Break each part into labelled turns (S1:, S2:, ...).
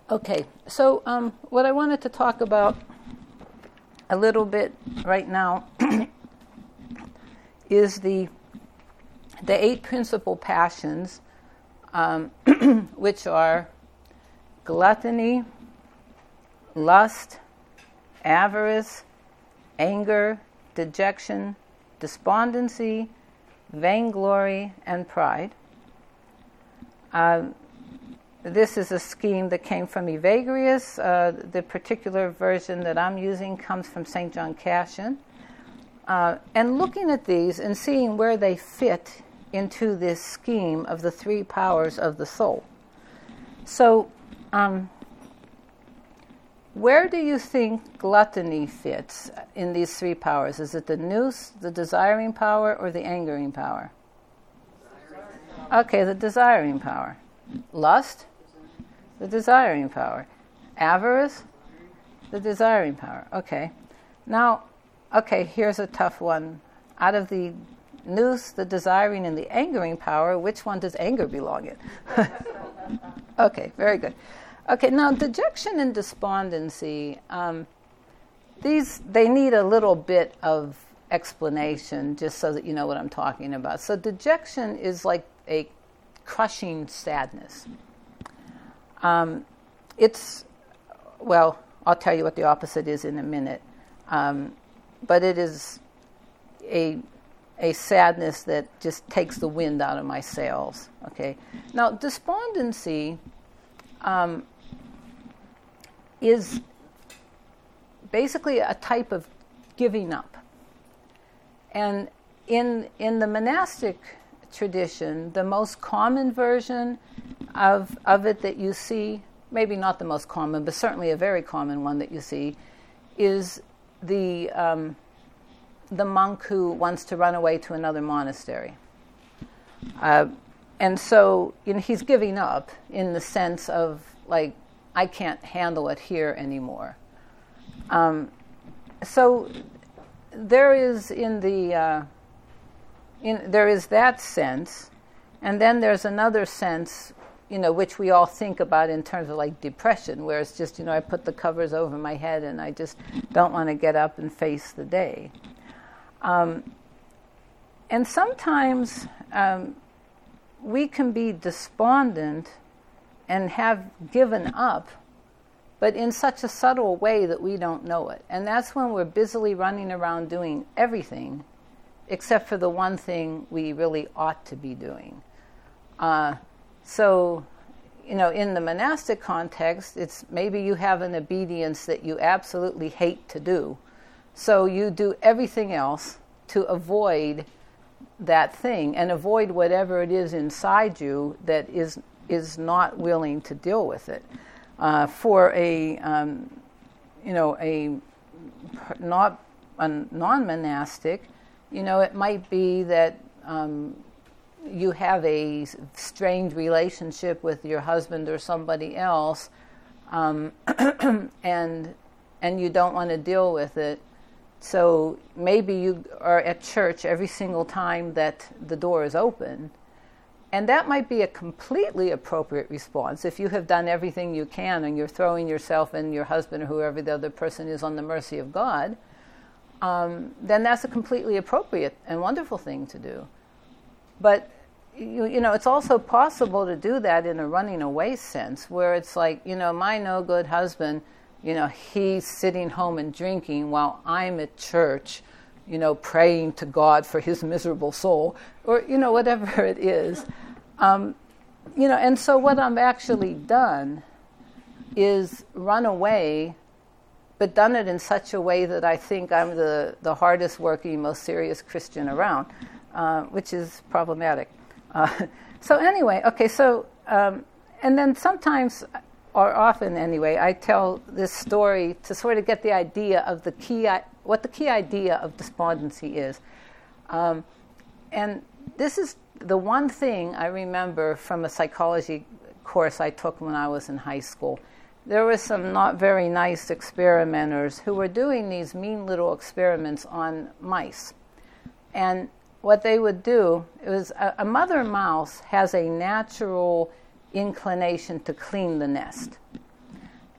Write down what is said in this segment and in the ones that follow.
S1: Okay, so what I wanted to talk about a little bit right now is the eight principal passions, which are gluttony, lust, avarice, anger, dejection, despondency, vainglory, and pride. This is a scheme that came from Evagrius. The particular version that I'm using comes from St. John Cassian. And looking at these and seeing where they fit into this scheme of the three powers of the soul. So, where do you think gluttony fits in these three powers? Is it the nous, the desiring power, or the angering power? Okay, the desiring power. Lust, the desiring power. Avarice, the desiring power. Okay. Now, here's a tough one. Out of the nous, the desiring, and the angering power, which one does anger belong in? Okay, very good. Okay, now dejection and despondency, they need a little bit of explanation just so that you know what I'm talking about. So dejection is like a crushing sadness. I'll tell you what the opposite is in a minute. But it is a sadness that just takes the wind out of my sails. Okay. Now, despondency is basically a type of giving up. And in the monastic tradition, the most common version of it that you see, maybe not the most common, but certainly a very common one that you see, is the monk who wants to run away to another monastery. And so he's giving up in the sense of, like, I can't handle it here anymore. So there is there is that sense, and then there's another sense, which we all think about in terms of like depression, where it's just, I put the covers over my head and I just don't want to get up and face the day. And sometimes we can be despondent and have given up, but in such a subtle way that we don't know it. And that's when we're busily running around doing everything except for the one thing we really ought to be doing. So, in the monastic context, it's maybe you have an obedience that you absolutely hate to do. So you do everything else to avoid that thing and avoid whatever it is inside you that is not willing to deal with it. For a non-monastic, it might be that you have a strained relationship with your husband or somebody else, and you don't want to deal with it. So maybe you are at church every single time that the door is open. And that might be a completely appropriate response. If you have done everything you can and you're throwing yourself and your husband or whoever the other person is on the mercy of God, then that's a completely appropriate and wonderful thing to do. But, it's also possible to do that in a running away sense, where it's like, my no good husband, he's sitting home and drinking while I'm at church, praying to God for his miserable soul, or, whatever it is. And so what I've actually done is run away, but done it in such a way that I think I'm the hardest working, most serious Christian around, which is problematic. So anyway, okay, so, and then sometimes, or often anyway, I tell this story to sort of get the idea of what the key idea of despondency is. And this is the one thing I remember from a psychology course I took when I was in high school. There were some not very nice experimenters who were doing these mean little experiments on mice. And what they would do, it was a mother mouse has a natural inclination to clean the nest.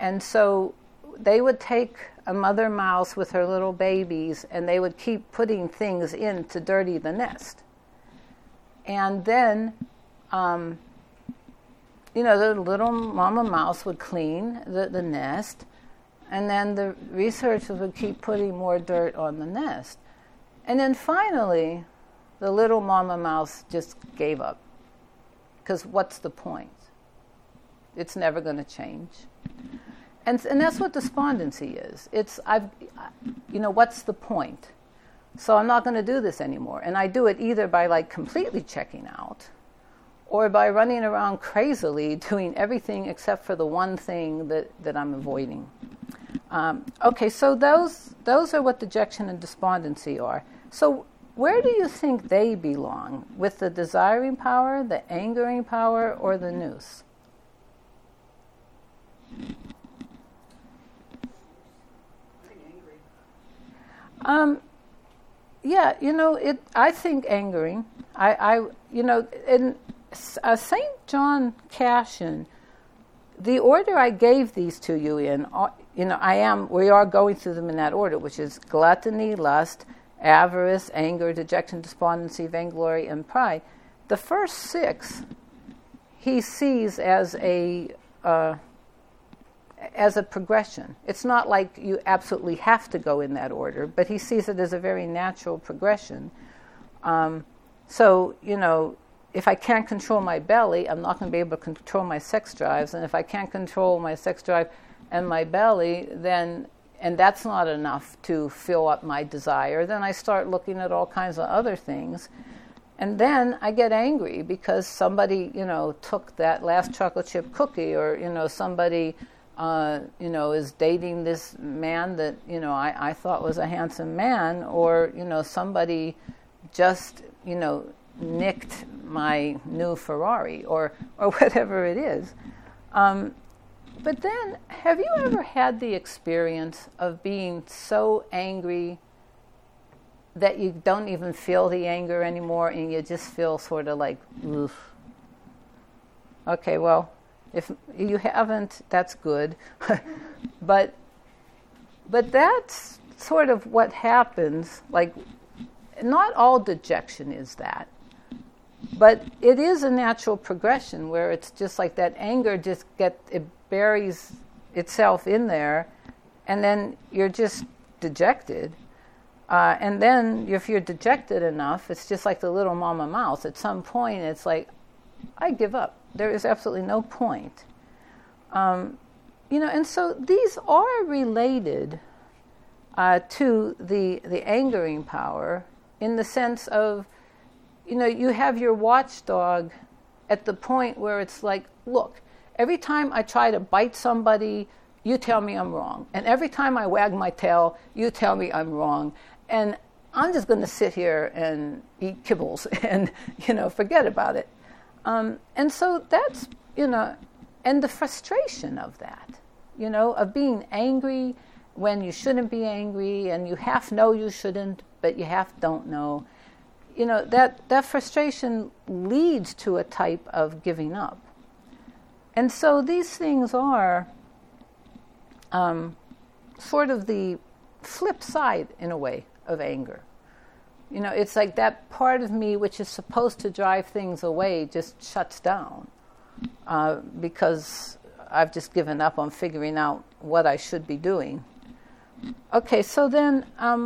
S1: And so they would take a mother mouse with her little babies, and they would keep putting things in to dirty the nest. And then, the little mama mouse would clean the nest, and then the researchers would keep putting more dirt on the nest. And then finally, the little mama mouse just gave up. Because what's the point? It's never going to change. And that's what despondency is. What's the point? So I'm not going to do this anymore. And I do it either by completely checking out, or by running around crazily doing everything except for the one thing that I'm avoiding. So those are what dejection and despondency are. So where do you think they belong? With the desiring power, the angering power, or the nous? I think angering. In St. John Cassian, the order I gave these to you in, we are going through them in that order, which is gluttony, lust, avarice, anger, dejection, despondency, vainglory, and pride. The first 6 he sees as a progression. It's not like you absolutely have to go in that order, but he sees it as a very natural progression. If I can't control my belly, I'm not going to be able to control my sex drives. And if I can't control my sex drive and my belly, and that's not enough to fill up my desire, then I start looking at all kinds of other things. And then I get angry because somebody, took that last chocolate chip cookie, or, somebody, is dating this man that, I thought was a handsome man, or, somebody just, nicked my new Ferrari, or whatever it is. But then, have you ever had the experience of being so angry that you don't even feel the anger anymore, and you just feel sort of like, oof? Okay, well, if you haven't, that's good. but that's sort of what happens. Not all dejection is that. But it is a natural progression where it's just like that anger it buries itself in there, and then you're just dejected. And then if you're dejected enough, it's just like the little mama mouse. At some point, it's like, I give up. There is absolutely no point. And so these are related to the angering power, in the sense of, you have your watchdog at the point where it's like, look, every time I try to bite somebody, you tell me I'm wrong. And every time I wag my tail, you tell me I'm wrong. And I'm just going to sit here and eat kibbles and, forget about it. And so that's, and the frustration of that, of being angry when you shouldn't be angry, and you half know you shouldn't, but you half don't know. That frustration leads to a type of giving up. And so these things are sort of the flip side, in a way, of anger. It's like that part of me which is supposed to drive things away just shuts down because I've just given up on figuring out what I should be doing. Okay, so then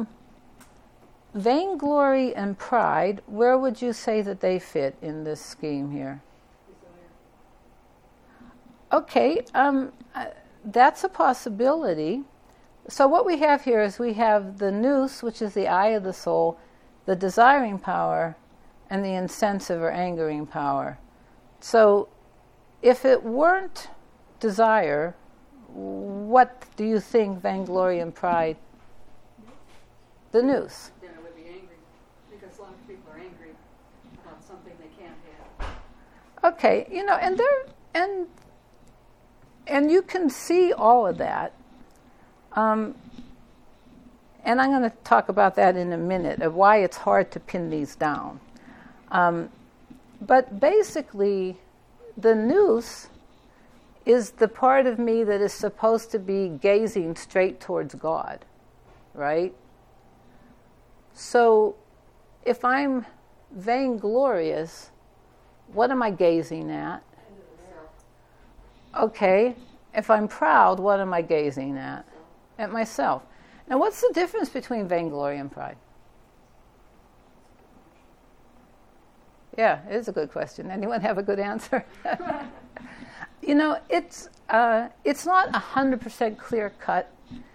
S1: vainglory and pride, where would you say that they fit in this scheme here? Okay, that's a possibility. So what we have here is we have the nous, which is the eye of the soul, the desiring power, and the insensitive or angering power. So if it weren't desire, what do you think vainglory and pride? The nous.
S2: Then it would be angry, because a lot of people are angry about something they can't have.
S1: Okay, and you can see all of that. And I'm going to talk about that in a minute, of why it's hard to pin these down. But basically, the nous is the part of me that is supposed to be gazing straight towards God, right? So if I'm vainglorious, what am I gazing at? Okay, if I'm proud, what am I gazing at? At myself. Now, what's the difference between vainglory and pride? Yeah, it is a good question. Anyone have a good answer? You know, it's not 100% clear cut,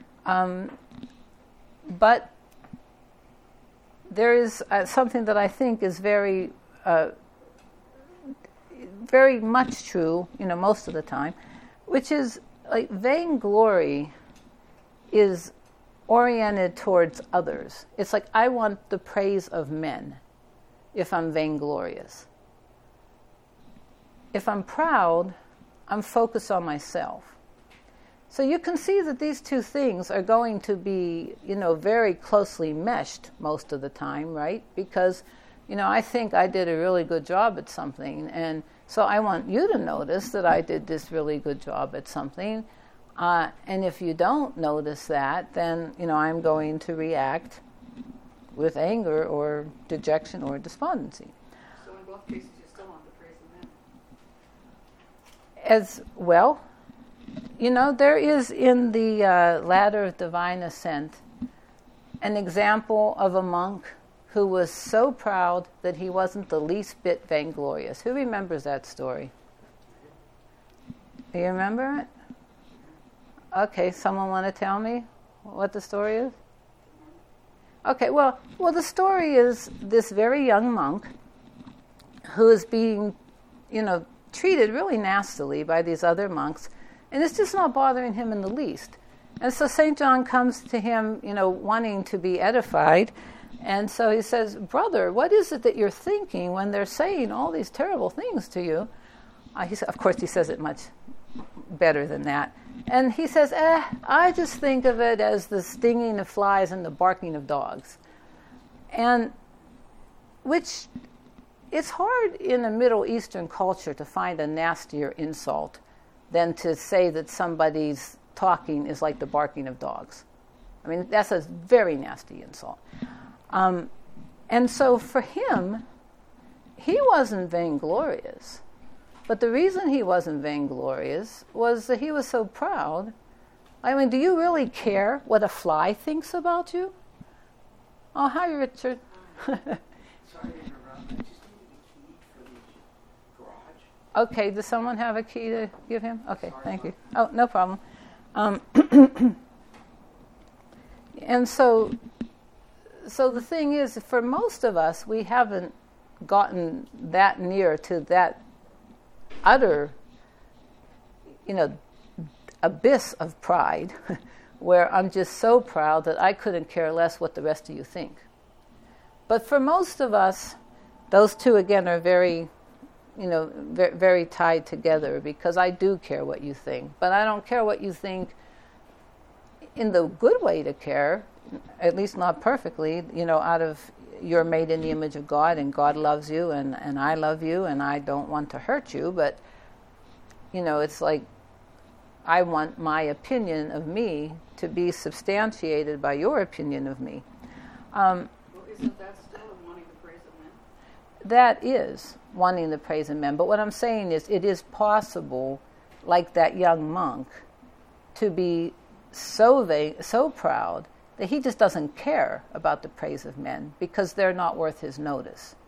S1: but there is something that I think is very much true, you know, most of the time, which is like vainglory is oriented towards others. It's like I want the praise of men if I'm vainglorious. If I'm proud, I'm focused on myself. So you can see that these two things are going to be, you know, very closely meshed most of the time, right? Because, you know, I think I did a really good job at something, and so I want you to notice that I did this really good job at something. And if you don't notice that, then, you know, I'm going to react with anger or dejection or despondency.
S2: So in both cases, you still want the praise of men.
S1: As well, you know, there is in the Ladder of Divine Ascent an example of a monk who was so proud that he wasn't the least bit vainglorious. Who remembers that story? Do you remember it? Okay, someone want to tell me what the story is? Okay, well, the story is this very young monk who is being, you know, treated really nastily by these other monks, and it's just not bothering him in the least. And so St. John comes to him, you know, wanting to be edified, and so he says, "Brother, what is it that you're thinking when they're saying all these terrible things to you?" Of course, he says it much better than that. And he says, I just think of it as the stinging of flies and the barking of dogs. And which, it's hard in a Middle Eastern culture to find a nastier insult than to say that somebody's talking is like the barking of dogs. I mean, that's a very nasty insult. And so for him, he wasn't vainglorious. But the reason he wasn't vainglorious was that he was so proud. I mean, do you really care what a fly thinks about you? Oh, hi, Richard.
S3: Sorry to interrupt. I just need a key for the garage.
S1: Okay, does someone have a key to give him? Okay, thank you. Oh, no problem. And so the thing is, for most of us, we haven't gotten that near to that utter, you know, abyss of pride where I'm just so proud that I couldn't care less what the rest of you think. But for most of us, those two, again, are very, you know, very, very tied together, because I do care what you think. But I don't care what you think in the good way to care, at least not perfectly, you know, out of you're made in the image of God, and God loves you, and I love you, and I don't want to hurt you. But, you know, it's like I want my opinion of me to be substantiated by your opinion of me.
S2: Well, isn't that still wanting the praise of men?
S1: That is wanting the praise of men. But what I'm saying is, it is possible, like that young monk, to be so proud that he just doesn't care about the praise of men because they're not worth his notice.